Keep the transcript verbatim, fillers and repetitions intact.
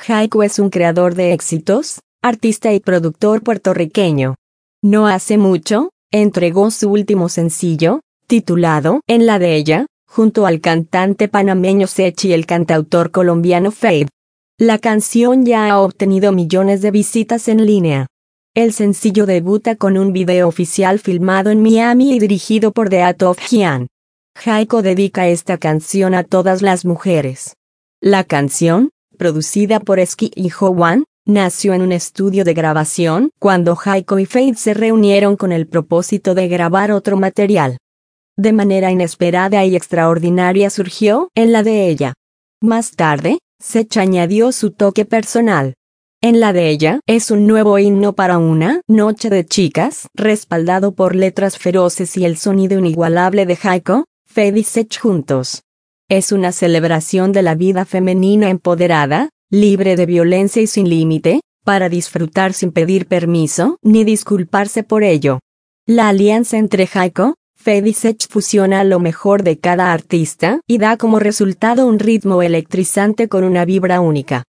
Jayco es un creador de éxitos, artista y productor puertorriqueño. No hace mucho, entregó su último sencillo, titulado En la de ella, junto al cantante panameño Sech y el cantautor colombiano Feid. La canción ya ha obtenido millones de visitas en línea. El sencillo debuta con un video oficial filmado en Miami y dirigido por The Art of Gian. Jayco dedica esta canción a todas las mujeres. La canción, producida por Esqui y Jowan, nació en un estudio de grabación cuando Jayco y Feid se reunieron con el propósito de grabar otro material. De manera inesperada y extraordinaria surgió En la de ella. Más tarde, Sech añadió su toque personal. En la de ella es un nuevo himno para una noche de chicas, respaldado por letras feroces y el sonido inigualable de Jayco, Feid y Sech juntos. Es una celebración de la vida femenina empoderada, libre de violencia y sin límite, para disfrutar sin pedir permiso ni disculparse por ello. La alianza entre Jayco, Feid y Sech fusiona lo mejor de cada artista y da como resultado un ritmo electrizante con una vibra única.